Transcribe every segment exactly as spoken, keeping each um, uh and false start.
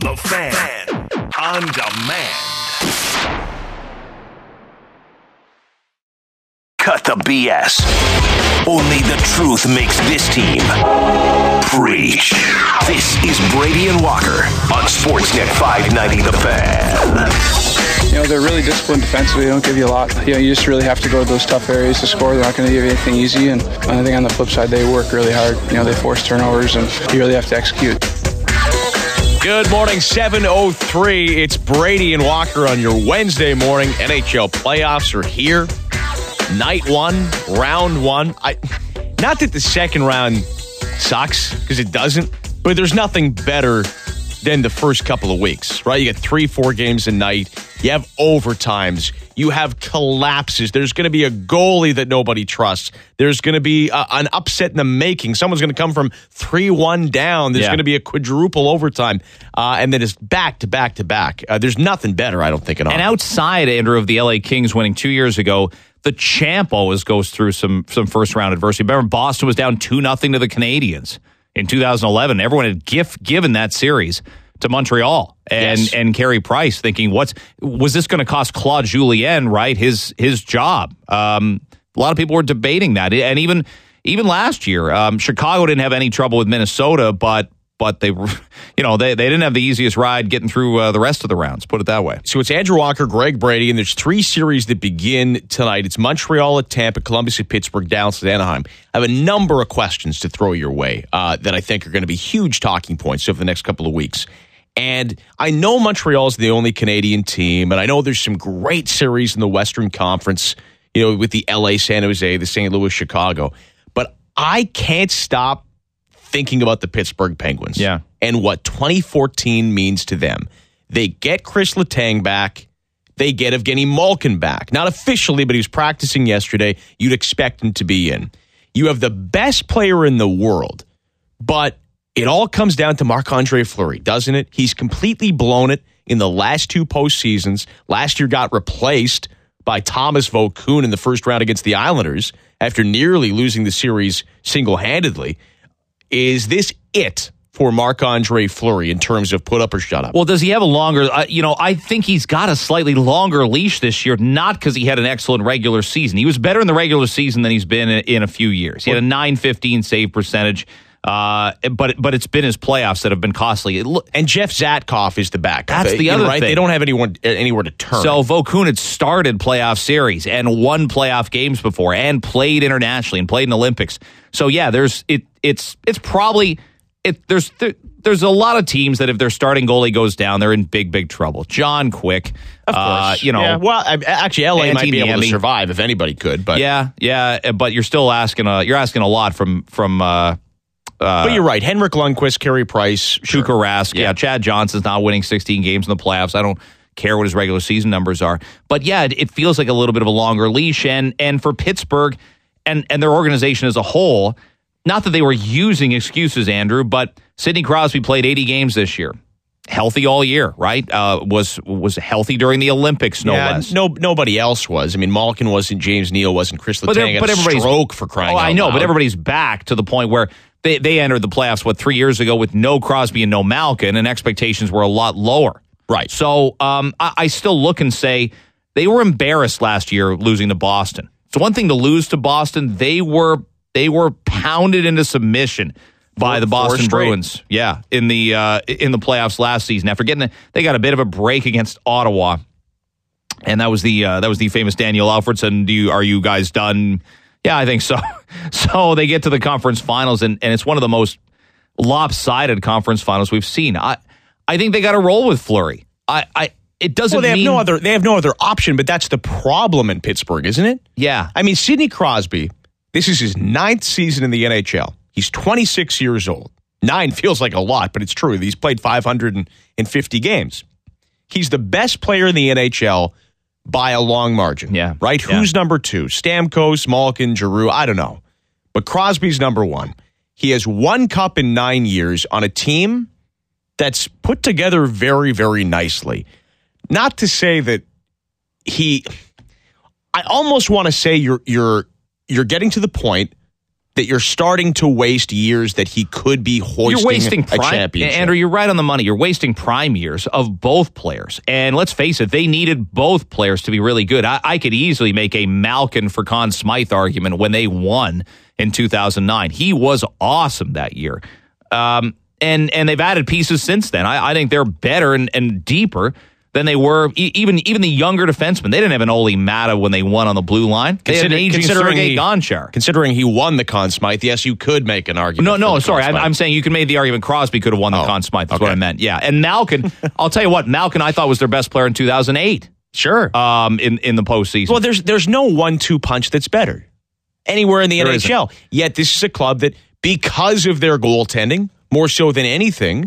The Fan on demand. Cut the B S. Only the truth makes this team preach. This is Brady and Walker on Sportsnet five ninety The Fan. You know, they're really disciplined defensively. They don't give you a lot. You know, you just really have to go to those tough areas to score. They're not going to give you anything easy. And I think on the flip side, they work really hard. You know, they force turnovers, and you really have to execute. Good morning, seven oh three. It's Brady and Walker on your Wednesday morning. N H L playoffs are here. Night one, round one. I, not that the second round sucks, because it doesn't, but there's nothing better than the first couple of weeks, right? You get three, four games a night. You have overtimes. You have collapses. There's going to be a goalie that nobody trusts. There's going to be a, an upset in the making. Someone's going to come from three one down. There's yeah. going to be a quadruple overtime. Uh, and then it's back to back to back. Uh, there's nothing better, I don't think, at all. And outside, Andrew, of the L A Kings winning two years ago, the champ always goes through some some first-round adversity. Remember, Boston was down two nothing to the Canadiens in two thousand eleven. Everyone had gif, given that series to Montreal and yes. and Carey Price, thinking, "What's was this going to cost Claude Julien, right? His his job." Um, a lot of people were debating that, and even even last year, um, Chicago didn't have any trouble with Minnesota, but but they were, you know, they they didn't have the easiest ride getting through uh, the rest of the rounds. Put it that way. So it's Andrew Walker, Greg Brady, and there's three series that begin tonight. It's Montreal at Tampa, Columbus at Pittsburgh, Dallas at Anaheim. I have a number of questions to throw your way uh, that I think are going to be huge talking points over the next couple of weeks. And I know Montreal's the only Canadian team, and I know there's some great series in the Western Conference, you know, with the L A, San Jose, the Saint Louis, Chicago. But I can't stop thinking about the Pittsburgh Penguins yeah. and what twenty fourteen means to them. They get Chris Letang back. They get Evgeny Malkin back. Not officially, but he was practicing yesterday. You'd expect him to be in. You have the best player in the world, but it all comes down to Marc-Andre Fleury, doesn't it? He's completely blown it in the last two postseasons. Last year got replaced by Thomas Vokoun in the first round against the Islanders after nearly losing the series single-handedly. Is this it for Marc-Andre Fleury in terms of put up or shut up? Well, does he have a longer, uh, you know, I think he's got a slightly longer leash this year, not because he had an excellent regular season. He was better in the regular season than he's been in, in a few years. He had a nine fifteen save percentage. Uh, but but it's been his playoffs that have been costly. And Jeff Zatkoff is the backup. That's the You're other right. thing. They don't have anyone anywhere to turn. So Vokoun had started playoff series and won playoff games before, and played internationally and played in Olympics. So yeah, there's it. It's it's probably it. There's there, there's a lot of teams that if their starting goalie goes down, they're in big big trouble. John Quick, of course. Uh, you know, yeah, well, actually, L A Antti might be able Niemi. to survive if anybody could. But yeah, yeah, but you're still asking a you're asking a lot from from. Uh, Uh, but you're right. Henrik Lundqvist, Carey Price, Tuukka sure. Rask. Yeah. yeah, Chad Johnson's not winning sixteen games in the playoffs. I don't care what his regular season numbers are. But yeah, it, it feels like a little bit of a longer leash. And and for Pittsburgh and, and their organization as a whole, not that they were using excuses, Andrew, but Sidney Crosby played eighty games this year. Healthy all year, right? Uh, was was healthy during the Olympics, no yeah, less. No, nobody else was. I mean, Malkin wasn't, James Neal wasn't, Chris Letang had a stroke for crying oh, out I know, loud. but everybody's back to the point where They they entered the playoffs, what, three years ago with no Crosby and no Malkin, and expectations were a lot lower. Right. So um, I, I still look and say they were embarrassed last year losing to Boston. It's one thing to lose to Boston. They were they were pounded into submission by the Boston Bruins. Yeah, in the uh, in the playoffs last season. After getting a, they got a bit of a break against Ottawa, and that was the uh, that was the famous Daniel Alfredson. Do you are you guys done? Yeah, I think so. So they get to the conference finals, and, and it's one of the most lopsided conference finals we've seen. I I think they got to roll with Fleury. I, I it doesn't well, they mean have no other they have no other option, but that's the problem in Pittsburgh, isn't it? Yeah. I mean, Sidney Crosby, this is his ninth season in the N H L. He's twenty-six years old. Nine feels like a lot, but it's true. He's played five hundred fifty games. He's the best player in the N H L by a long margin. Yeah. Right? Yeah. Who's number two? Stamkos, Malkin, Giroux? I don't know. But Crosby's number one. He has one cup in nine years on a team that's put together very, very nicely. Not to say that he... I almost want to say you're you're you're getting to the point that you're starting to waste years that he could be hoisting you're wasting a prime, championship. Andrew, you're right on the money. You're wasting prime years of both players. And let's face it, they needed both players to be really good. I, I could easily make a Malkin for Conn Smythe argument when they won in two thousand nine. He was awesome that year. Um, and, and they've added pieces since then. I, I think they're better and, and deeper than they were. E- even even the younger defensemen. They didn't have an Ole Mata when they won on the blue line. They Consider, had an aging Sergei he, Gonchar. Considering he won the Conn Smythe, yes, you could make an argument. No, no, for sorry. Conn I'm, I'm saying you could make the argument Crosby could have won the Oh, Conn Smythe. That's okay. what I meant. Yeah. And Malkin, I'll tell you what, Malkin I thought was their best player in two thousand eight. Sure. Um, in, in the postseason. Well, there's there's no one two punch that's better anywhere in the There N H L. isn't. Yet this is a club that, because of their goaltending, more so than anything,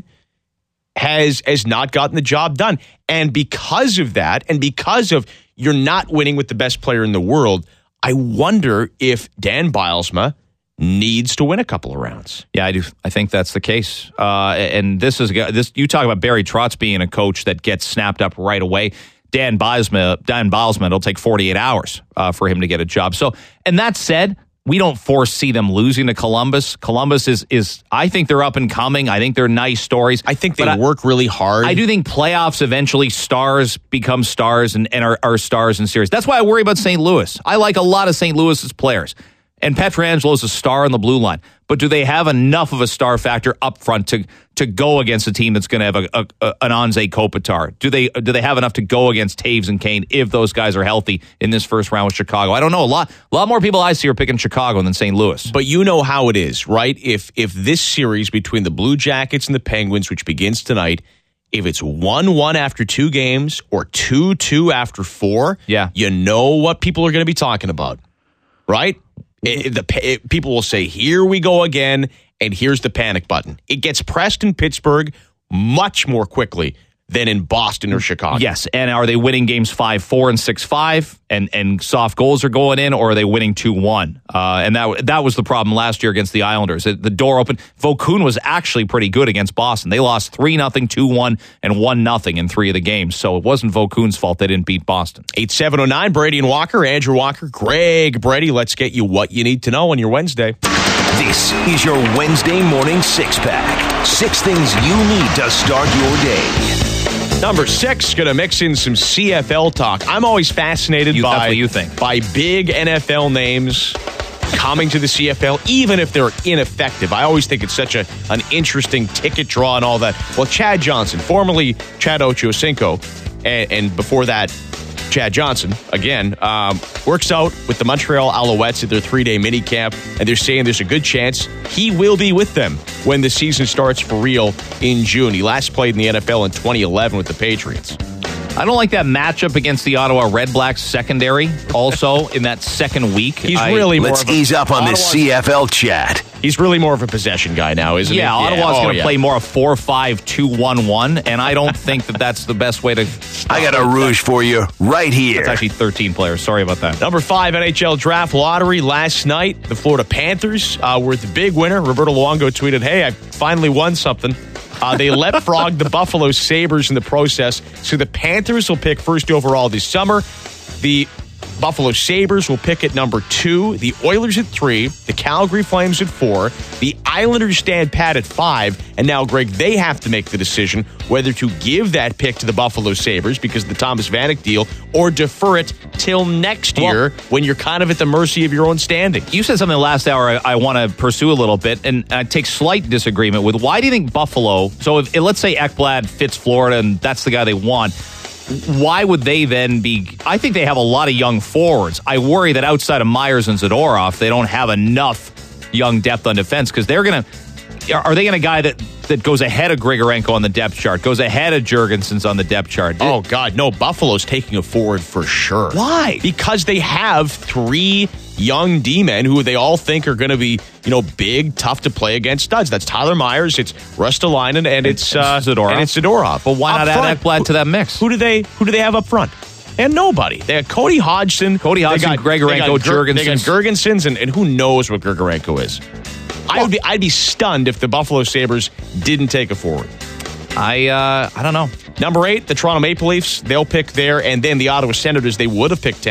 has has not gotten the job done. And because of that, and because of you're not winning with the best player in the world, I wonder if Dan Bylsma needs to win a couple of rounds. Yeah, I do. I think that's the case. Uh, and this is this. You talk about Barry Trotz being a coach that gets snapped up right away. Dan Bylsma, Dan Bylsma, it'll take forty-eight hours uh, for him to get a job. So, and that said, we don't foresee them losing to Columbus. Columbus is is. I think they're up and coming. I think they're nice stories. I think they But work really hard. I do think playoffs eventually stars become stars and, and are, are stars in series. That's why I worry about Saint Louis. I like a lot of Saint Louis's players. And Pietrangelo is a star on the blue line. But do they have enough of a star factor up front to to go against a team that's going to have a, a, a, an Anze Kopitar? Do they do they have enough to go against Taves and Kane if those guys are healthy in this first round with Chicago? I don't know. A lot a lot more people I see are picking Chicago than Saint Louis. But you know how it is, right? If if this series between the Blue Jackets and the Penguins, which begins tonight, if it's one one after two games or two two after four, yeah. you know what people are going to be talking about, right? It, the it, people will say, here we go again, and here's the panic button. It gets pressed in Pittsburgh much more quickly than in Boston or Chicago. Yes, and are they winning games five four and six five, and, and soft goals are going in, or are they winning two one? Uh, and that that was the problem last year against the Islanders. The door opened. Vaucoun was actually pretty good against Boston. They lost three nothing, two one, and one nothing in three of the games. So it wasn't Vaucoun's fault they didn't beat Boston. eight seven oh nine, Brady and Walker, Andrew Walker, Greg Brady. Let's get you what you need to know on your Wednesday. This is your Wednesday morning six-pack. Six things you need to start your day. Number six, going to mix in some C F L talk. I'm always fascinated You- by, that's what you think. by big N F L names coming to the C F L, even if they're ineffective. I always think it's such a an interesting ticket draw and all that. Well, Chad Johnson, formerly Chad Ochocinco, and, and before that, Chad Johnson, again, um, works out with the Montreal Alouettes at their three-day minicamp, and they're saying there's a good chance he will be with them when the season starts for real in June. He last played in the N F L in twenty eleven with the Patriots. I don't like that matchup against the Ottawa Red Blacks secondary. Also, in that second week, He's I- really more Let's of a, ease up on this Ottawa's- C F L chat. He's really more of a possession guy now, isn't Yeah, he? Ottawa's Oh, going to yeah. play more a four five two one one, and I don't think that that's the best way to. I got a rouge for you right here. It's actually thirteen players. Sorry about that. Number five N H L draft lottery last night. The Florida Panthers uh, were the big winner. Roberto Luongo tweeted, "Hey, I finally won something." Uh, they leapfrogged the Buffalo Sabres in the process, so the Panthers will pick first overall this summer. The Buffalo Sabres will pick at number two, the Oilers at three, the Calgary Flames at four, the Islanders stand pat at five, and now, Greg, they have to make the decision whether to give that pick to the Buffalo Sabres because of the Thomas Vanek deal or defer it till next Well- year when you're kind of at the mercy of your own standing. You said something last hour I, I want to pursue a little bit, and I take slight disagreement with. Why do you think Buffalo? So, if let's say Ekblad fits Florida, and that's the guy they want. Why would they then be? I think they have a lot of young forwards. I worry that outside of Myers and Zadorov, they don't have enough young depth on defense because they're going to. Are they going to guy that that goes ahead of Grigorenko on the depth chart, goes ahead of Jurgensen's on the depth chart? Oh, God, no. Buffalo's taking a forward for sure. Why? Because they have three young D-men who they all think are going to be, you know, big, tough to play against studs. That's Tyler Myers, it's Rustalainen, and it's uh, Zadorov. And it's Zadorov. But why Up not front, add Ekblad to that mix? Who do they Who do they have up front? And nobody. They had Cody Hodgson. Cody They Hodgson, got- Grigorenko, they got Gur- They got Jurgensen's. Jurgensen's, and, and who knows what Grigorenko is. I would be I'd be stunned if the Buffalo Sabres didn't take a forward. I uh, I don't know. Number eight, the Toronto Maple Leafs. They'll pick there, and then the Ottawa Senators. They would have picked tenth.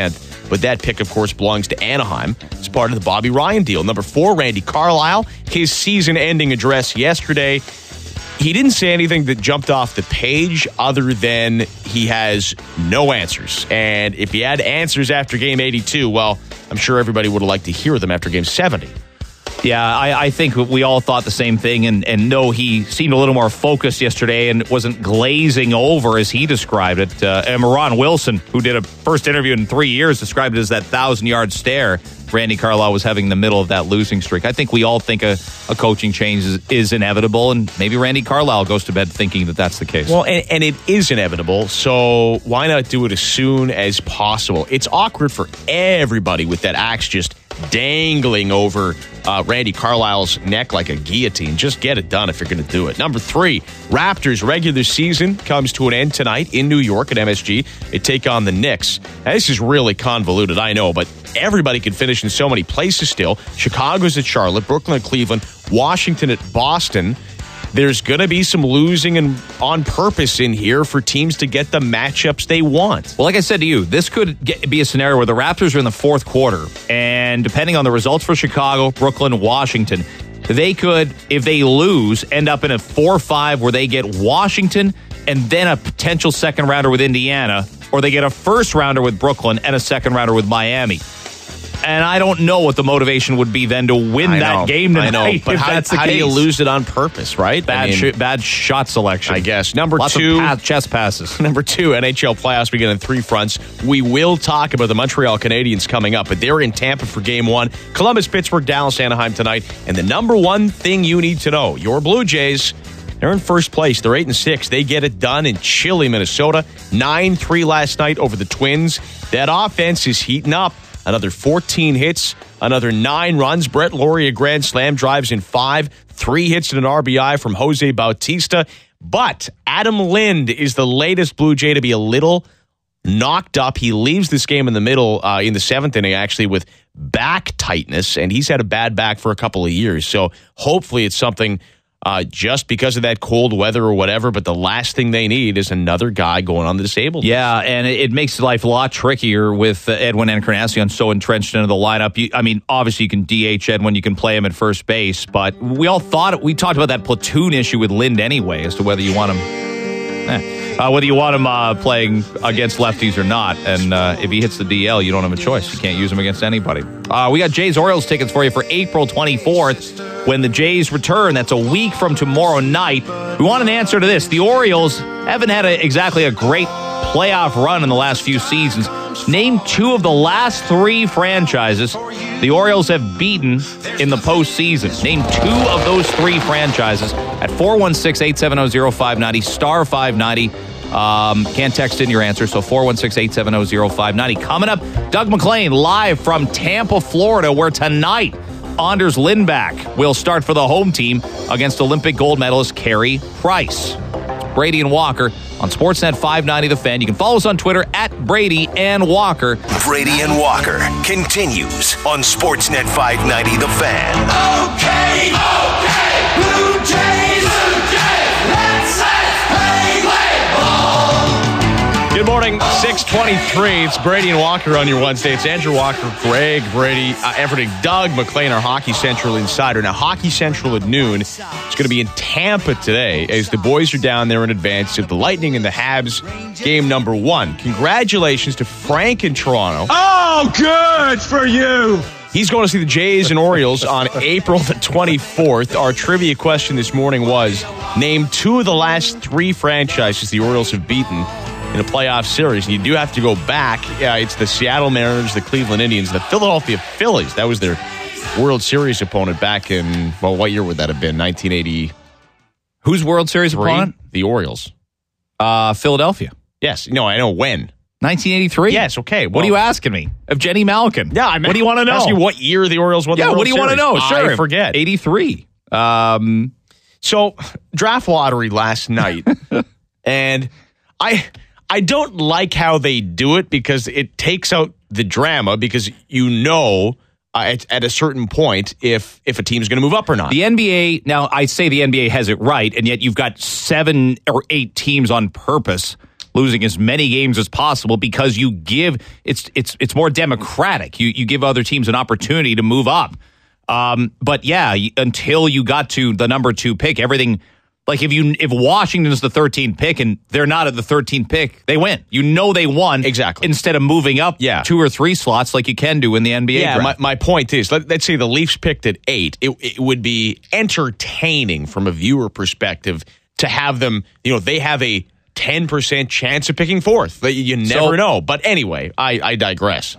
but that pick, of course, belongs to Anaheim. It's part of the Bobby Ryan deal. Number four, Randy Carlyle, his season-ending address yesterday. He didn't say anything that jumped off the page other than he has no answers. And if he had answers after game eighty-two, well, I'm sure everybody would have liked to hear them after game seventy. Yeah, I, I think we all thought the same thing, and, and no, he seemed a little more focused yesterday and wasn't glazing over as he described it. Uh, and Moran Wilson, who did a first interview in three years, described it as that thousand-yard stare Randy Carlyle was having in the middle of that losing streak. I think we all think a, a coaching change is, is inevitable, and maybe Randy Carlyle goes to bed thinking that that's the case. Well, and, and it is inevitable, so why not do it as soon as possible? It's awkward for everybody with that axe just dangling over uh, Randy Carlyle's neck like a guillotine. Just get it done if you're going to do it. Number three, Raptors regular season comes to an end tonight in New York at M S G. They take on the Knicks. Now, this is really convoluted, I know, but everybody can finish in so many places still. Chicago's at Charlotte, Brooklyn at Cleveland, Washington at Boston. There's going to be some losing and on purpose in here for teams to get the matchups they want. Well, like I said to you, this could get, be a scenario where the Raptors are in the fourth quarter, and depending on the results for Chicago, Brooklyn, Washington, they could, if they lose, end up in a four five where they get Washington and then a potential second rounder with Indiana, or they get a first rounder with Brooklyn and a second rounder with Miami. And I don't know what the motivation would be then to win I that know, game tonight. I know, but if how, that's the how case. do you lose it on purpose, right? Bad, I mean, sh- bad shot selection, I guess. Number Lots two, of pass, chest passes. Number two, N H L playoffs begin on three fronts. We will talk about the Montreal Canadiens coming up, but they're in Tampa for game one. Columbus, Pittsburgh, Dallas, Anaheim tonight. And the number one thing you need to know, your Blue Jays, they're in first place. They're eight and six. They get it done in chilly Minnesota. nine three last night over the Twins. That offense is heating up. Another fourteen hits, another nine runs. Brett Laurie, a grand slam, drives in five. Three hits and an R B I from Jose Bautista. But Adam Lind is the latest Blue Jay to be a little knocked up. He leaves this game in the middle, uh, in the seventh inning, actually, with back tightness. And he's had a bad back for a couple of years. So hopefully it's something uh, just because of that cold weather or whatever. But the last thing they need is another guy going on the disabled. Yeah, and it, it makes life a lot trickier with uh, Edwin Encarnacion so entrenched into the lineup. You, I mean, obviously you can D H Edwin, you can play him at first base, but we all thought, we talked about that platoon issue with Lind anyway, as to whether you want him, eh, uh, whether you want him uh, playing against lefties or not. And uh, if he hits the D L, you don't have a choice. You can't use him against anybody. Uh, we got Jays-Orioles tickets for you for April twenty-fourth. When the Jays return. That's a week from tomorrow night. We want an answer to this. The Orioles haven't had a, exactly a great playoff run in the last few seasons. Name two of the last three franchises the Orioles have beaten in the postseason. Name two of those three franchises at four one six, eight seven zero, zero five nine zero, star five ninety. Um, can't text in your answer, so four one six, eight seven zero, zero five nine zero. Coming up, Doug McLean live from Tampa, Florida, where tonight Anders Lindback will start for the home team against Olympic gold medalist Carey Price. Brady and Walker on Sportsnet five ninety The Fan. You can follow us on Twitter at Brady and Walker. Brady and Walker continues on Sportsnet five ninety The Fan. Okay, okay, Blue Jays, Blue Jays, let's, let's play, play ball. Good morning, six twenty-three. It's Brady and Walker on your Wednesday. It's Andrew Walker, Greg, Brady, uh, Everett, Doug McLean, our Hockey Central insider. Now, Hockey Central at noon. It's going to be in Tampa today as the boys are down there in advance of the Lightning and the Habs game number one. Congratulations to Frank in Toronto. Oh, good for you. He's going to see the Jays and Orioles on April the twenty-fourth. Our trivia question this morning was, name two of the last three franchises the Orioles have beaten in a playoff series. And you do have to go back. Yeah, it's the Seattle Mariners, the Cleveland Indians, the Philadelphia Phillies. That was their World Series opponent back in, well, what year would that have been? nineteen eighty. Who's World Series opponent? The Orioles. Uh, Philadelphia. Yes. No, I know when. nineteen eighty-three? Yes, okay. Well, what are you asking me? Of Jenny Malkin? Yeah, I mean, what do you want to know? Ask you what year the Orioles won yeah, the World what do you Series. want to know? Sure. I forget. eighty-three. Um, so, draft lottery last night, and I... I don't like how they do it because it takes out the drama because you know uh, at, at a certain point if if a team's going to move up or not. The N B A, now I say the N B A has it right, and yet you've got seven or eight teams on purpose losing as many games as possible because you give it's it's it's more democratic. You you give other teams an opportunity to move up. Um, but yeah, until you got to the number two pick, everything. Like if you if Washington's the thirteenth pick and they're not at the thirteenth pick, they win. You know they won exactly instead of moving up yeah. two or three slots like you can do in the N B A. Yeah, draft. my, my point is, let, let's say the Leafs picked at eight. It, it would be entertaining from a viewer perspective to have them. You know, they have a ten percent chance of picking fourth. You never so, know. But anyway, I, I digress.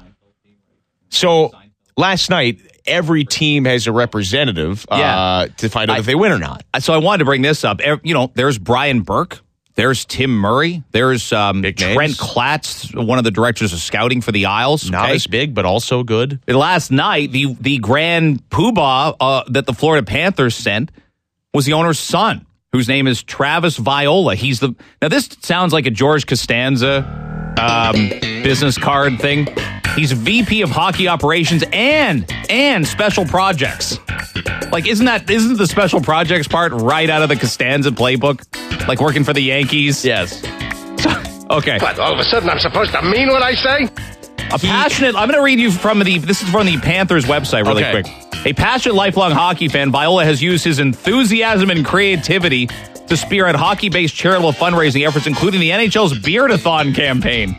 So last night, every team has a representative uh, yeah. to find out I, if they win or not. So I wanted to bring this up. You know, there's Brian Burke. There's Tim Murray. There's um, Trent Klatz, one of the directors of scouting for the Isles. Not okay? as big, but also good. And last night, the the grand poobah uh, that the Florida Panthers sent was the owner's son, whose name is Travis Viola. He's the now. This sounds like a George Costanza um, business card thing. He's V P of hockey operations and and special projects. Like, isn't that isn't the special projects part right out of the Costanza playbook? Like working for the Yankees? Yes. Okay. But all of a sudden I'm supposed to mean what I say? A passionate, I'm going to read you from the, this is from the Panthers website really okay. quick. A passionate, lifelong hockey fan, Viola has used his enthusiasm and creativity to spearhead hockey-based charitable fundraising efforts, including the N H L's Beardathon campaign.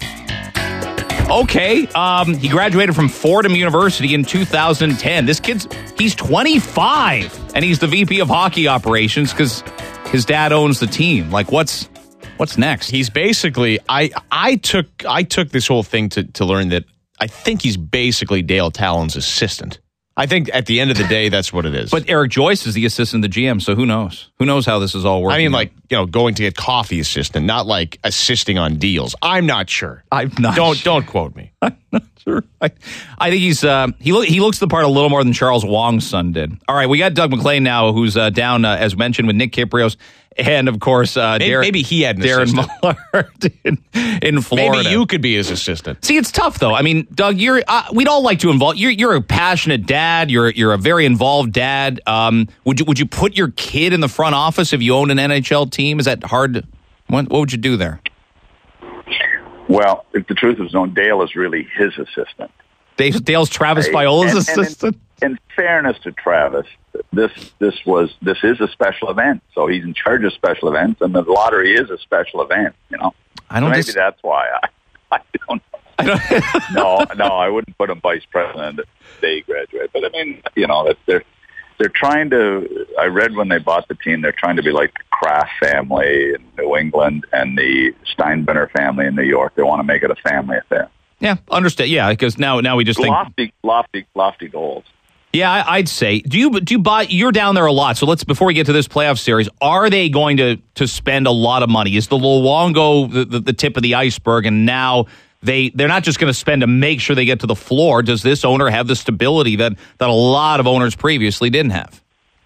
Okay, um, he graduated from Fordham University in two thousand ten. This kid's, he's twenty-five, and he's the V P of hockey operations because his dad owns the team. Like, what's what's next? He's basically, I I took I took this whole thing to, to learn that I think he's basically Dale Talon's assistant. I think at the end of the day, that's what it is. But Eric Joyce is the assistant, the G M, so who knows? Who knows how this is all working? I mean, like, you know, going to get coffee assistant, not like assisting on deals. I'm not sure. I'm not Don't sure. don't quote me. I'm not sure. I, I think he's uh, he lo- he looks the part a little more than Charles Wong's son did. All right, we got Doug McLean now, who's uh, down uh, as mentioned with Nick Kiprios. And, of course, uh, maybe, Darren, maybe he had an Darren assistant. Muller in, in Florida. Maybe you could be his assistant. See, it's tough, though. I mean, Doug, you're uh, we'd all like to involve. You're you're a passionate dad. You're you're a very involved dad. Um, would you would you put your kid in the front office if you owned an N H L team? Is that hard? To, what what would you do there? Well, if the truth is known, Dale is really his assistant. Dale, Dale's Travis Right. Viola's And- and assistant. In, in fairness to Travis, this this was this is a special event, so he's in charge of special events, and the lottery is a special event. You know, I don't. so maybe dis- that's why I I don't. I don't no, no, I wouldn't put him vice president if they graduate. But I mean, you know, that they're they're trying to. I read when they bought the team, they're trying to be like the Kraft family in New England and the Steinbrenner family in New York. They want to make it a family affair. Yeah, understand. Yeah, because now now we just think. Lofty, lofty, lofty goals. Yeah, I, I'd say. Do you do you buy? You're down there a lot, so let's before we get to this playoff series, are they going to to spend a lot of money? Is the Luongo the, the, the tip of the iceberg, and now they they're not just going to spend to make sure they get to the floor? Does this owner have the stability that that a lot of owners previously didn't have?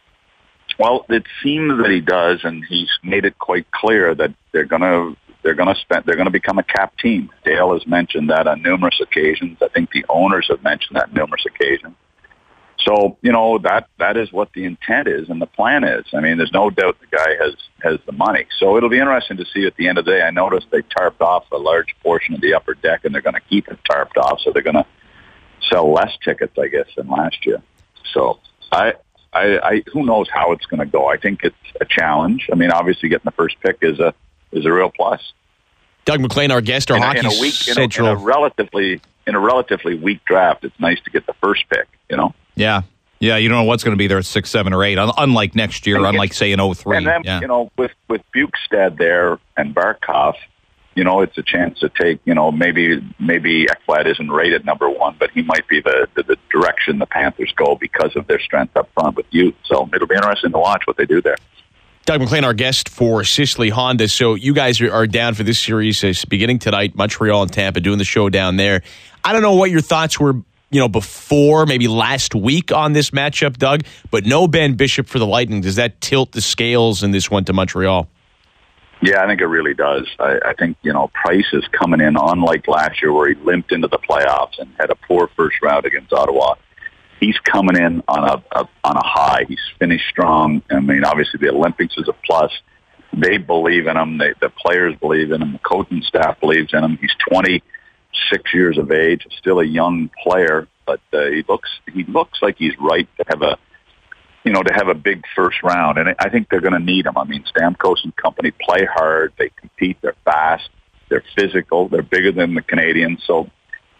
Well, it seems that he does, and he's made it quite clear that they're going to they're going to spend they're going to become a cap team. Dale has mentioned that on numerous occasions. I think the owners have mentioned that on numerous occasions. So, you know, that that is what the intent is and the plan is. I mean, there's no doubt the guy has, has the money. So it'll be interesting to see at the end of the day. I noticed they tarped off a large portion of the upper deck, and they're going to keep it tarped off, so they're going to sell less tickets, I guess, than last year. So I, I, I who knows how it's going to go. I think it's a challenge. I mean, obviously getting the first pick is a is a real plus. Doug McLean, our guest, our in a, hockey in a week, in a, central. in a relatively in a relatively weak draft, it's nice to get the first pick, you know? Yeah. Yeah, you don't know what's going to be there at six, seven, or eight, un- unlike next year, And unlike, say, in oh three. And then, yeah. you know, with, with Bukestad there and Barkov, you know, it's a chance to take, you know, maybe maybe Ekblad isn't rated number one, but he might be the, the, the direction the Panthers go because of their strength up front with youth. So it'll be interesting to watch what they do there. Doug McLean, our guest for Sicily Honda. So you guys are, are down for this series uh, beginning tonight, Montreal and Tampa, doing the show down there. I don't know what your thoughts were, you know, before, maybe last week on this matchup, Doug, but no Ben Bishop for the Lightning. Does that tilt the scales in this one to Montreal? Yeah, I think it really does. I, I think, you know, Price is coming in, unlike last year where he limped into the playoffs and had a poor first round against Ottawa. He's coming in on a, a on a high. He's finished strong. I mean, obviously the Olympics is a plus. they believe in him. They, the players believe in him. The coaching staff believes in him. He's twenty-six years of age, still a young player, but uh, he looks he looks like he's right to have a you know to have a big first round. And I think they're going to need him. I mean, Stamkos and company play hard. They compete. They're fast. They're physical. They're bigger than the Canadians. So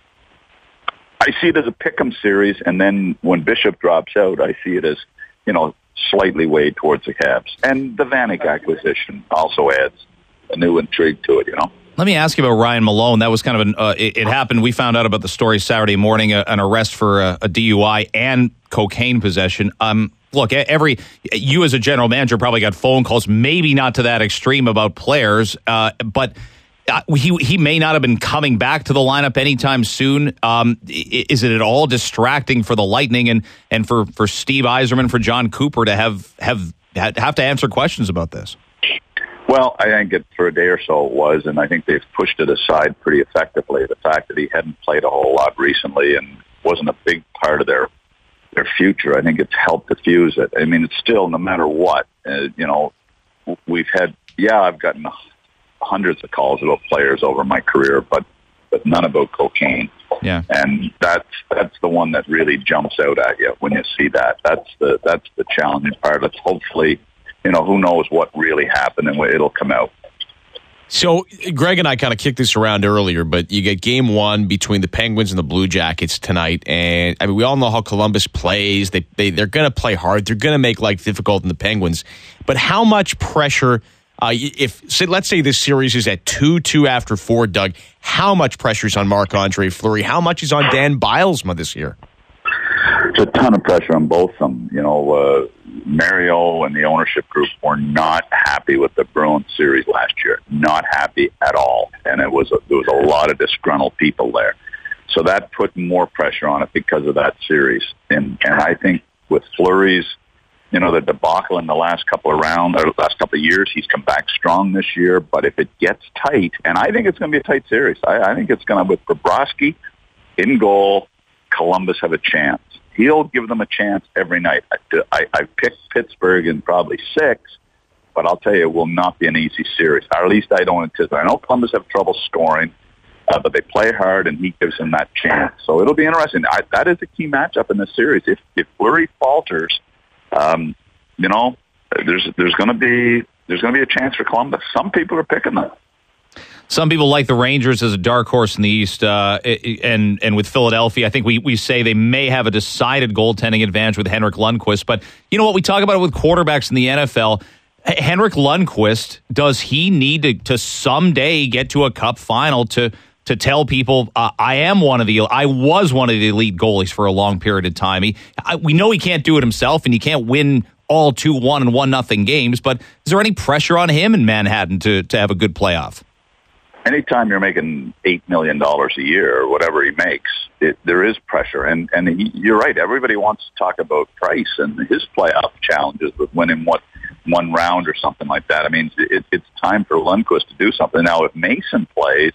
I see it as a pick'em series. And then when Bishop drops out, I see it as you know. slightly weighed towards the Habs. And the Vanek acquisition also adds a new intrigue to it, you know. Let me ask you about Ryan Malone. That was kind of an, uh, it, it happened. We found out about the story Saturday morning, uh, an arrest for a, a D U I and cocaine possession. Um, look, every, you as a general manager probably got phone calls, maybe not to that extreme about players, uh, but Uh, he he may not have been coming back to the lineup anytime soon. Um, is it at all distracting for the Lightning and, and for, for Steve Yzerman, for John Cooper to have have have to answer questions about this? Well, I think it for a day or so it was, and I think they've pushed it aside pretty effectively. The fact that he hadn't played a whole lot recently and wasn't a big part of their their future, I think it's helped diffuse it. I mean, it's still, no matter what, uh, you know, we've had, yeah, I've gotten hundreds of calls about players over my career, but but none about cocaine. Yeah, and that's that's the one that really jumps out at you when you see that. That's the that's the challenging part. Let's hopefully, you know, who knows what really happened and it'll come out. So Greg and I kind of kicked this around earlier, but you get game one between the Penguins and the Blue Jackets tonight, and I mean we all know how Columbus plays. They they they're going to play hard. They're going to make life difficult in the Penguins, but how much pressure? Uh, if say, let's say this series is at two two after four, Doug, how much pressure is on Marc-Andre Fleury? How much is on Dan Bylsma this year? There's a ton of pressure on both of them. You know, uh, Mario and the ownership group were not happy with the Bruins series last year. Not happy at all, and it was a, there was a lot of disgruntled people there. So that put more pressure on it because of that series. And and I think with Fleury's, you know, the debacle in the last couple of rounds, or last couple of years, he's come back strong this year. But if it gets tight, and I think it's going to be a tight series, I, I think it's going to, with Bobrovsky in goal, Columbus have a chance. He'll give them a chance every night. I, I, I picked Pittsburgh in probably six, but I'll tell you, it will not be an easy series. Or at least I don't anticipate. I know Columbus have trouble scoring, uh, but they play hard, and he gives them that chance. So it'll be interesting. I, that is a key matchup in this series. If, if Fleury falters, Um, you know, there's there's going to be there's going to be a chance for Columbus. Some people are picking them. Some people like the Rangers as a dark horse in the East, uh, and and with Philadelphia, I think we we say they may have a decided goaltending advantage with Henrik Lundqvist. But you know what? We talk about it with quarterbacks in the N F L. Henrik Lundqvist, does he need to, to someday get to a Cup final to to tell people uh, I am one of the I was one of the elite goalies for a long period of time? He, I, we know he can't do it himself, and he can't win all two one and one nothing games. But is there any pressure on him in Manhattan to to have a good playoff? Anytime you're making eight million dollars a year or whatever he makes, it, there is pressure. And and he, you're right. Everybody wants to talk about Price and his playoff challenges with winning what one round or something like that. I mean, it, it's time for Lundqvist to do something now. If Mason plays,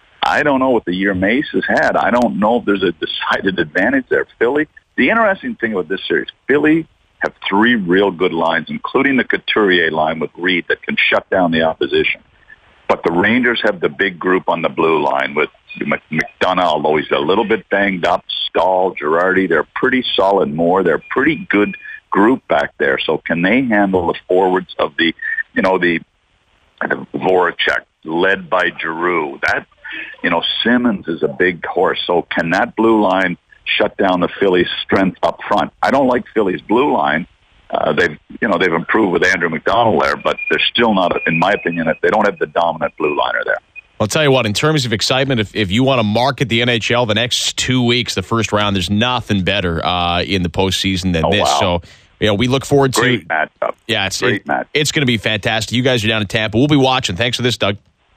I don't know what the year Mace has had. I don't know if there's a decided advantage there. Philly, the interesting thing about this series, Philly have three real good lines, including the Couturier line with Reed that can shut down the opposition. But the Rangers have the big group on the blue line with McDonough, although he's a little bit banged up, Stahl, Girardi. They're pretty solid more. They're a pretty good group back there. So can they handle the forwards of the, you know, the, the Voracek, led by Giroux? That, you know, Simmons is a big horse. So can that blue line shut down the Phillies' strength up front? I don't like Philly's blue line. Uh, they've, you know, they've improved with Andrew McDonald there, but they're still not, in my opinion, they don't have the dominant blue liner there. I'll tell you what, in terms of excitement, if, if you want to market the N H L the next two weeks, the first round, there's nothing better uh, in the postseason than oh, this. Wow. So, you know, we look forward to great matchup. Yeah, it's great it, match. It's going to be fantastic. You guys are down in Tampa. We'll be watching. Thanks for this, Doug.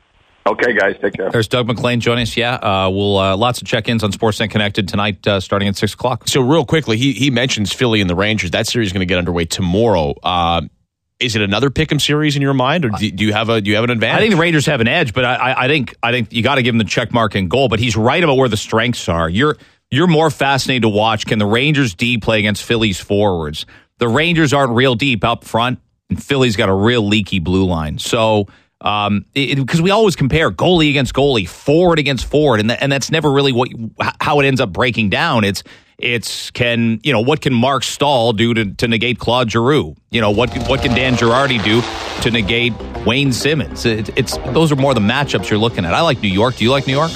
Okay, guys, take care. There's Doug MacLean joining us. Yeah, uh, we'll uh, lots of check-ins on Sportsnet Connected tonight, uh, starting at six o'clock. So, real quickly, he he mentions Philly and the Rangers. That series is going to get underway tomorrow. Uh, is it another pick'em series in your mind, or do, do you have a do you have an advantage? I think the Rangers have an edge, but I, I, I think I think you got to give him the check mark in goal. But he's right about where the strengths are. You're you're more fascinated to watch. Can the Rangers D play against Philly's forwards? The Rangers aren't real deep up front. And Philly's got a real leaky blue line. So, um, because we always compare goalie against goalie, forward against forward, and, th- and that's never really what how it ends up breaking down. It's It's can you know what can Mark Stahl do to, to negate Claude Giroux? You know what what can Dan Girardi do to negate Wayne Simmons? It, it's those are more the matchups you're looking at. I like New York. Do you like New York?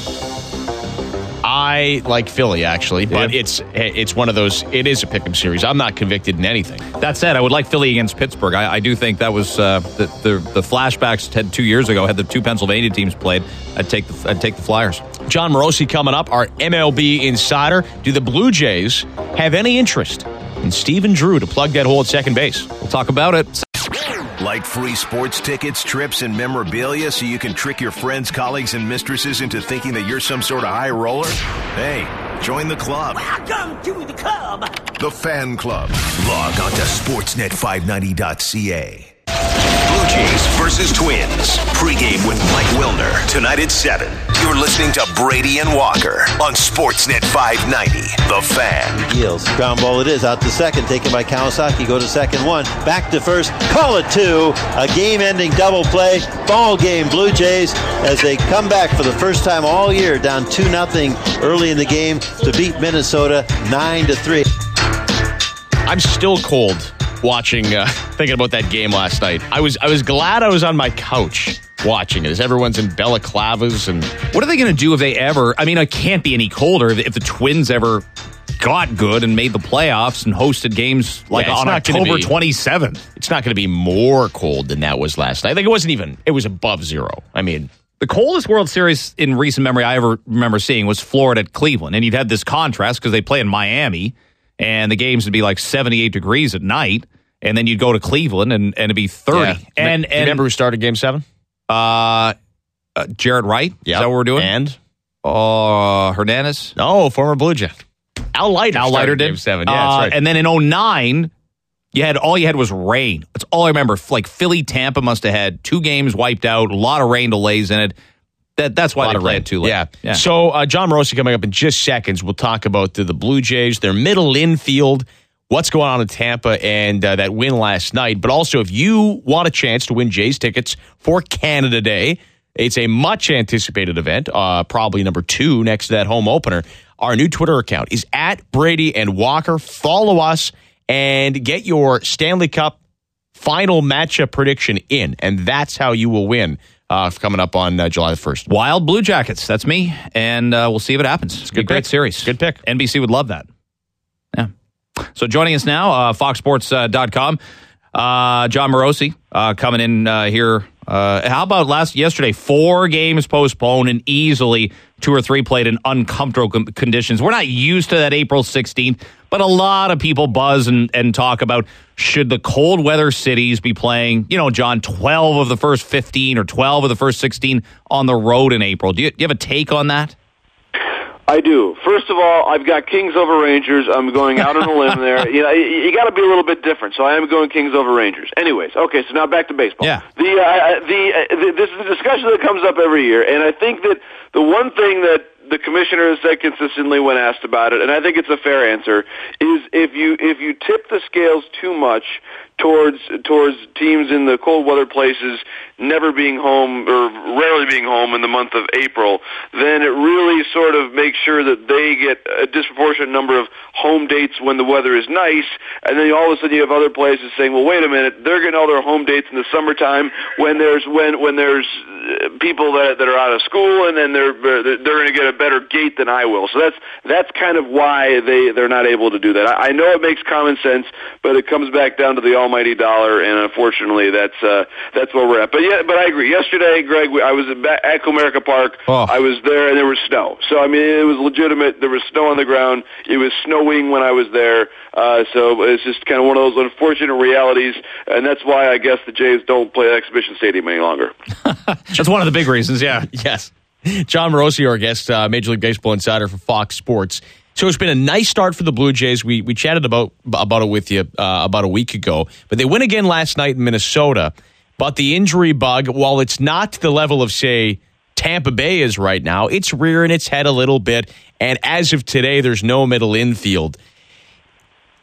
I like Philly, actually, but Yeah. it's it's one of those, it is a pick'em series. I'm not convicted in anything. That said, I would like Philly against Pittsburgh. I, I do think that was uh, the, the the flashbacks had two years ago had the two Pennsylvania teams played. I'd take the I'd take the Flyers. John Morosi coming up, our M L B insider. Do the Blue Jays have any interest in Stephen Drew to plug that hole at second base? We'll talk about it. Like free sports tickets, trips, and memorabilia so you can trick your friends, colleagues, and mistresses into thinking that you're some sort of high roller? Hey, join the club. Welcome to the club. The Fan Club. Log on to sportsnet five ninety dot c a. Blue Jays versus Twins. Pre-game with Mike Wilner. Tonight at seven. You're listening to Brady and Walker on Sportsnet five ninety. The Fan. Deals. Ground ball it is. Out to second. Taken by Kawasaki. Go to second one. Back to first. Call it two. A game-ending double play. Ball game. Blue Jays as they come back for the first time all year. Down two nothing early in the game to beat Minnesota nine to three. I'm still cold watching, uh, thinking about that game last night. I was I was glad I was on my couch watching it as everyone's in balaclavas. And What are they going to do if they ever? I mean, it can't be any colder if, if the Twins ever got good and made the playoffs and hosted games like Yeah, it's on not gonna October be- twenty-seventh. it's not going to be more cold than that was last night. I think it wasn't even, it was above zero. I mean, The coldest World Series in recent memory I ever remember seeing was Florida at Cleveland, and you'd had this contrast because they play in Miami, and the games would be like seventy-eight degrees at night, and then you'd go to Cleveland and, and it'd be thirty. yeah. And, Do you and remember who started game seven? uh, uh, Jared Wright? Yeah. Is that what we're doing? And? Uh, Hernandez? Oh, former Blue Jay. Al Leiter. Al Leiter started did. game seven. Yeah, Uh, that's right. And then in oh nine, you had all you had was rain. That's all I remember. Like Philly, Tampa must have had two games wiped out, a lot of rain delays in it. That that's why A lot they of play rain. it too late. Yeah. yeah. So uh, John Morosi coming up in just seconds. We'll talk about the, the Blue Jays, their middle infield, what's going on in Tampa, and uh, that win last night. But also, if you want a chance to win Jays tickets for Canada Day, it's a much anticipated event, uh, probably number two next to that home opener. Our new Twitter account is at Brady and Walker. Follow us and get your Stanley Cup final matchup prediction in, and that's how you will win. Uh, coming up on uh, July the first. Wild Blue Jackets. That's me. And uh, we'll see if it happens. It's a good great pick. series. Good pick. N B C would love that. Yeah. So joining us now, uh, fox sports dot com, uh, John Morosi uh, coming in uh, here. Uh, how about last yesterday? Four games postponed and easily two or three played in uncomfortable com- conditions. We're not used to that April sixteenth, but a lot of people buzz and, and talk about should the cold weather cities be playing, you know, John, twelve of the first fifteen or twelve of the first sixteen on the road in April. Do you, do you have a take on that? I do. First of all, I've got Kings over Rangers. I'm going out on a limb there. You know, you, you got to be a little bit different. So I am going Kings over Rangers. Anyways, okay. So now back to baseball. Yeah. The uh, the, uh, the this is a discussion that comes up every year, and I think that the one thing that the commissioner has said consistently when asked about it, and I think it's a fair answer, is if you if you tip the scales too much towards towards teams in the cold weather places never being home or rarely being home in the month of April, then it really sort of makes sure that they get a disproportionate number of home dates when the weather is nice, and then all of a sudden you have other places saying, well, wait a minute, they're getting all their home dates in the summertime when there's when when there's people that that are out of school, and then they're they're going to get a better gate than I will. So that's that's kind of why they they're not able to do that. I, I know it makes common sense, but it comes back down to the almighty dollar, and unfortunately, that's uh, that's where we're at. But yeah, but I agree. Yesterday, Greg, I was at, at Comerica Park. Oh. I was there, and there was snow. So I mean, it was legitimate. There was snow on the ground. It was snowing when I was there. Uh, so it's just kind of one of those unfortunate realities, and that's why I guess the Jays don't play at Exhibition Stadium any longer. That's one of the big reasons, yeah. Yes. John Morosi, our guest, uh, Major League Baseball insider for Fox Sports. So it's been a nice start for the Blue Jays. We we chatted about about it with you uh, about a week ago, but they win again last night in Minnesota. But the injury bug, while it's not to the level of, say, Tampa Bay is right now, it's rearing its head a little bit. And as of today, there's no middle infield.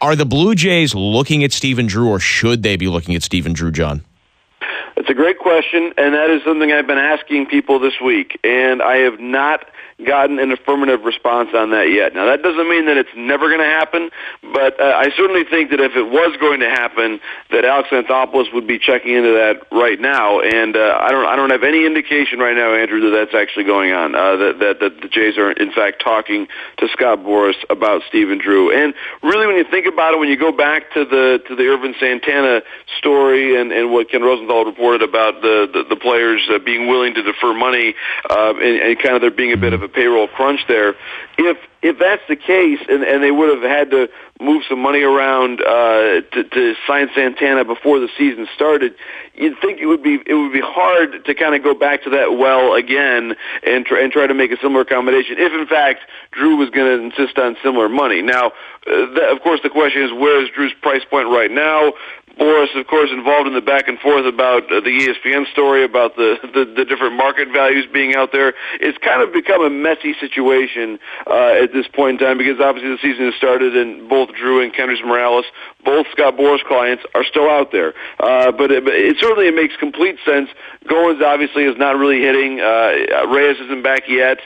Are the Blue Jays looking at Stephen Drew, or should they be looking at Stephen Drew, John? It's a great question, and that is something I've been asking people this week, and I have not gotten an affirmative response on that yet. Now, that doesn't mean that it's never going to happen, but uh, I certainly think that if it was going to happen, that Alex Anthopoulos would be checking into that right now, and uh, I don't I don't have any indication right now, Andrew, that that's actually going on, uh, that, that, that the Jays are, in fact, talking to Scott Boras about Stephen Drew. And really, when you think about it, when you go back to the to the Irvin Santana story and, and what Ken Rosenthal reported about the, the, the players uh, being willing to defer money uh, and, and kind of there being a bit of a payroll crunch there. If if that's the case, and, and they would have had to move some money around uh, to, to sign Santana before the season started, you'd think it would be it would be hard to kind of go back to that well again and try, and try to make a similar accommodation. If in fact Drew was going to insist on similar money. Now, uh, that, of course, the question is, where is Drew's price point right now? Boras, of course, involved in the back and forth about uh, the E S P N story about the, the, the different market values being out there. It's kind of become a messy situation uh, at this point in time because obviously the season has started and both Drew and Kendrys Morales, both Scott Boras clients, are still out there. Uh, but, it, but it certainly it makes complete sense. Goins obviously is not really hitting. Uh, Reyes isn't back yet.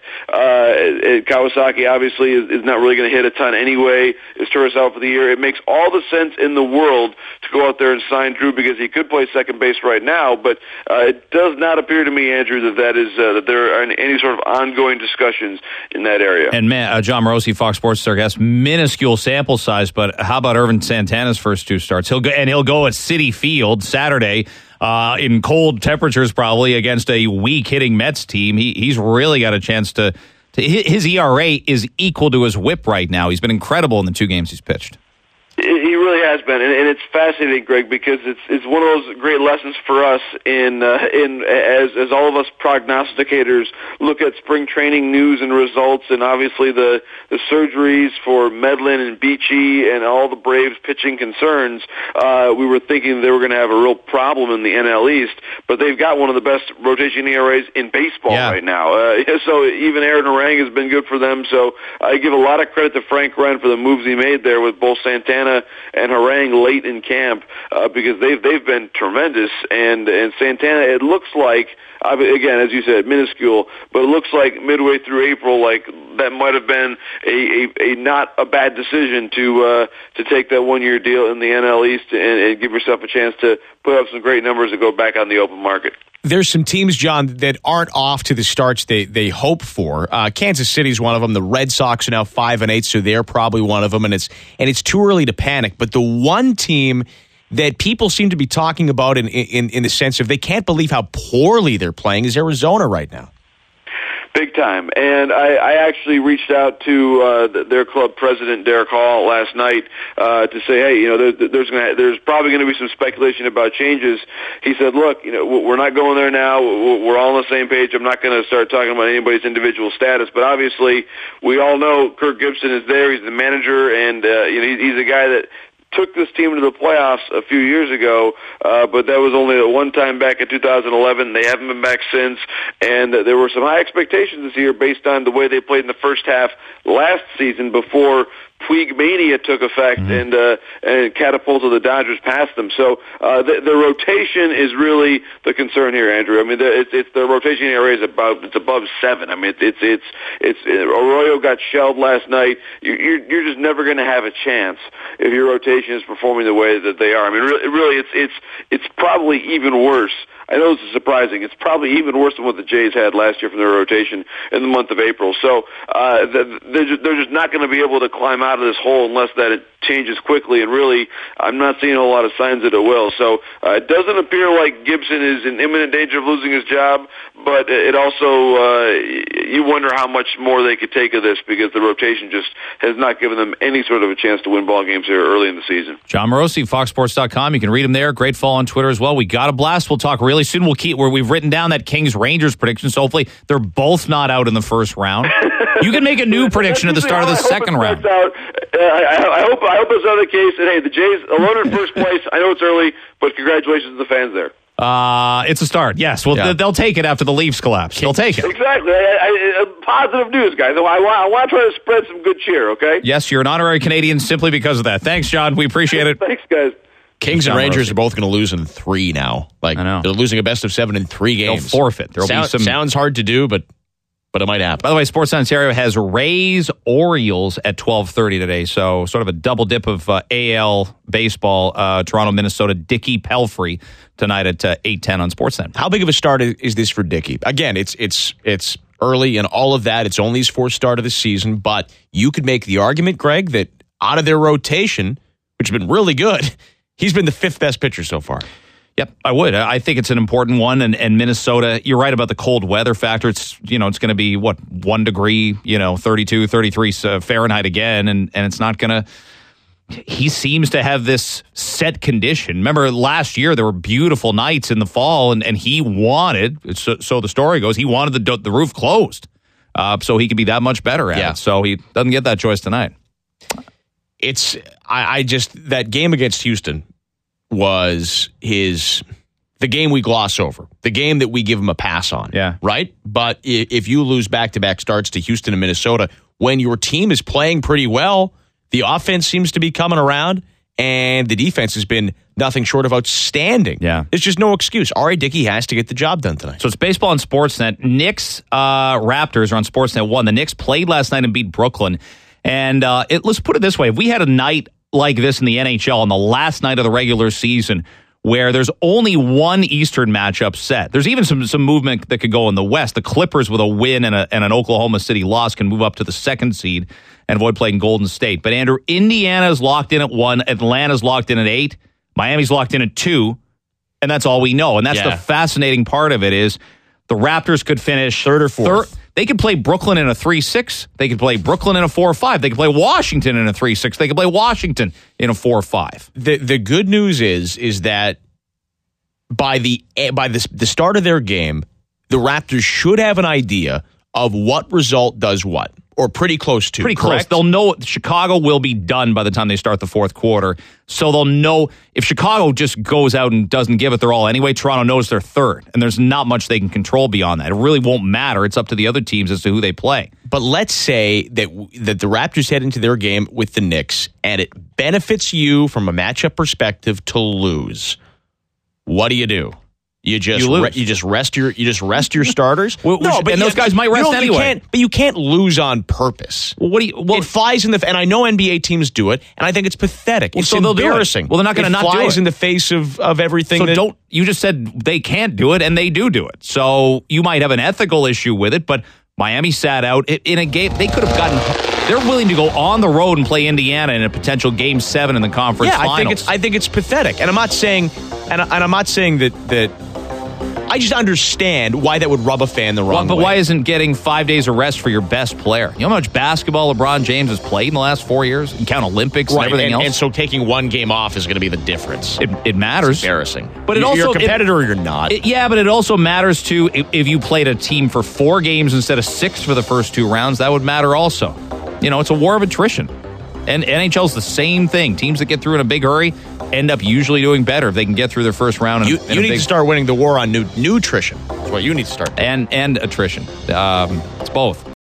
Uh, Kawasaki obviously is, is not really going to hit a ton anyway. Is Torres out for the year? It makes all the sense in the world to go out there and sign Drew because he could play second base right now, but uh, it does not appear to me, Andrew, that that is uh, that there are any sort of ongoing discussions in that area. And man, uh, John Morosi, Fox Sports Star guest, minuscule sample size, but how about Irvin Santana's first two starts? He'll go and he'll go at Citi Field Saturday uh, in cold temperatures, probably against a weak hitting Mets team. He he's really got a chance to. to his E R A is equal to his WHIP right now. He's been incredible in the two games he's pitched. He really has been, and, and it's fascinating, Greg, because it's it's one of those great lessons for us in uh, in as as all of us prognosticators look at spring training news and results, and obviously the the surgeries for Medlin and Beachy and all the Braves pitching concerns. Uh, we were thinking they were going to have a real problem in the N L East, but they've got one of the best rotation E R As in baseball yeah. right now. Uh, so even Aaron Harang has been good for them. So I give a lot of credit to Frank Wren for the moves he made there with both Santana and Harang late in camp uh, because they've they've been tremendous. And and Santana, it looks like, uh, again, as you said, minuscule, but it looks like midway through April, like that might have been a, a, a not a bad decision to uh, to take that one year deal in the N L East and, and give yourself a chance to put up some great numbers and go back on the open market. There's some teams, John, that aren't off to the starts they, they hope for. Uh, Kansas City's one of them. The Red Sox are now five and eight, so they're probably one of them. And it's and it's too early to panic. But the one team that people seem to be talking about in in, in the sense of they can't believe how poorly they're playing is Arizona right now. Big time. And I, I actually reached out to uh, their club president, Derek Hall, last night uh, to say, hey, you know, there, there's gonna, there's probably going to be some speculation about changes. He said, look, you know, we're not going there now. We're all on the same page. I'm not going to start talking about anybody's individual status, but obviously we all know Kirk Gibson is there. He's the manager, and uh, you know, he's a guy that took this team to the playoffs a few years ago, uh, but that was only one time back in two thousand eleven. They haven't been back since, and uh, there were some high expectations this year based on the way they played in the first half last season before Puig mania took effect mm-hmm. and uh, and catapulted the Dodgers past them. So uh, the, the rotation is really the concern here, Andrew. I mean, the, it's, it's the rotation area is about it's above seven. I mean, it's it's it's, it's Arroyo got shelled last night. You, you're you're just never going to have a chance if your rotation is performing the way that they are. I mean, really, really it's it's it's probably even worse. I know this is surprising. It's probably even worse than what the Jays had last year from their rotation in the month of April. So uh, they're just, they're just not going to be able to climb out of this hole unless that it changes quickly. And really, I'm not seeing a lot of signs that it will. So uh, it doesn't appear like Gibson is in imminent danger of losing his job, but it also uh, you wonder how much more they could take of this because the rotation just has not given them any sort of a chance to win ball games here early in the season. John Morosi, Fox Sports dot com. You can read him there. Great follow on Twitter as well. We got a blast. We'll talk really soon. We'll keep where we've written down that Kings Rangers prediction. So hopefully they're both not out in the first round. You can make a new prediction at the start of the second round. Out. Uh, I, I hope I hope it's not the case. And hey, the Jays alone in first place. I know it's early, but congratulations to the fans there. Uh, it's a start, yes. Well, Yeah. th- they'll take it after the Leafs collapse. They'll take it. Exactly. I, I, I, positive news, guys. I, I, want, I want to try to spread some good cheer, okay? Yes, you're an honorary Canadian simply because of that. Thanks, John. We appreciate it. Thanks, guys. Kings and Rangers are both going to lose in three now. Like I know. They're losing a best of seven in three games. They'll forfeit. There'll Sound, be some. Sounds hard to do, but but it might happen. By the way, Sports Ontario has Rays Orioles at twelve thirty today, so sort of a double dip of uh, A L baseball. Uh, Toronto, Minnesota, Dickie Pelfrey tonight at uh, eight ten on Sportsnet. How big of a start is this for Dickie? Again, it's it's it's early and all of that. It's only his fourth start of the season, but you could make the argument, Greg, that out of their rotation, which has been really good, he's been the fifth best pitcher so far. Yep, I would. I think it's an important one. And, and Minnesota, you're right about the cold weather factor. It's, you know, it's going to be, what, one degree, you know, thirty-two, thirty-three uh, Fahrenheit again. And, and it's not going to, he seems to have this set condition. Remember last year, there were beautiful nights in the fall, and, and he wanted, so, so the story goes, he wanted the, the roof closed uh, so he could be that much better at Yeah. it. So he doesn't get that choice tonight. It's, I, I just, that game against Houston was his, the game we gloss over, the game that we give him a pass on. Yeah. Right? But if you lose back-to-back starts to Houston and Minnesota, when your team is playing pretty well, the offense seems to be coming around, and the defense has been nothing short of outstanding. Yeah. There's just no excuse. R A. Dickey has to get the job done tonight. So it's baseball on Sportsnet. Knicks uh, Raptors are on Sportsnet one. The Knicks played last night and beat Brooklyn. And uh, it, let's put it this way. If we had a night like this in the N H L on the last night of the regular season where there's only one Eastern matchup set, there's even some some movement that could go in the West. The Clippers with a win and, a, and an Oklahoma City loss can move up to the second seed and avoid playing Golden State. But Andrew, Indiana's locked in at one, Atlanta's locked in at eight, Miami's locked in at two, and that's all we know. And that's Yeah. the fascinating part of it is the Raptors could finish Third or fourth. Third, they could play Brooklyn in a three six. They could play Brooklyn in a four five. They could play Washington in a three six. They could play Washington in a four five. The the good news is is that by the by the, the start of their game, the Raptors should have an idea of what result does what, or pretty close to. Pretty correct? close. They'll know Chicago will be done by the time they start the fourth quarter. So they'll know if Chicago just goes out and doesn't give it their all anyway, Toronto knows they're third, and there's not much they can control beyond that. It really won't matter. It's up to the other teams as to who they play. But let's say that that the Raptors head into their game with the Knicks, and it benefits you from a matchup perspective to lose. What do you do? You just You lose. re- you just rest your you just rest your starters. Well, no, which- but and those you- guys might you rest don't- you anyway. can't- but you can't lose on purpose. Well, what do you? Well, it flies in the and I know N B A teams do it, and I think it's pathetic. Well, it's so they'll do it. embarrassing. Well, they're not gonna It not do flies it. in the face of of everything. So that, don't you just said they can't do it, and they do do it. So you might have an ethical issue with it, but Miami sat out I- in a game. They could have gotten. They're willing to go on the road and play Indiana in a potential game seven in the conference Yeah, finals. I think it's I think it's pathetic, and I'm not saying and, I- and I'm not saying that that. I just understand why that would rub a fan the Well, wrong but way. why isn't getting five days of rest for your best player? You know how much basketball LeBron James has played in the last four years? You count Olympics Right, and everything and, else. and so taking one game off is going to be the difference. it, it matters. It's embarrassing. But it You- also you're a it- competitor or you're not. It- yeah, but it also matters too if, if you played a team for four games instead of six for the first two rounds. That would matter also. You know, it's a war of attrition. And N H L's the same thing. Teams that get through in a big hurry end up usually doing better if they can get through their first round. In, you in you a need big, to start winning the war on nu- nutrition. That's what you need to start doing. and and attrition. Um, it's both.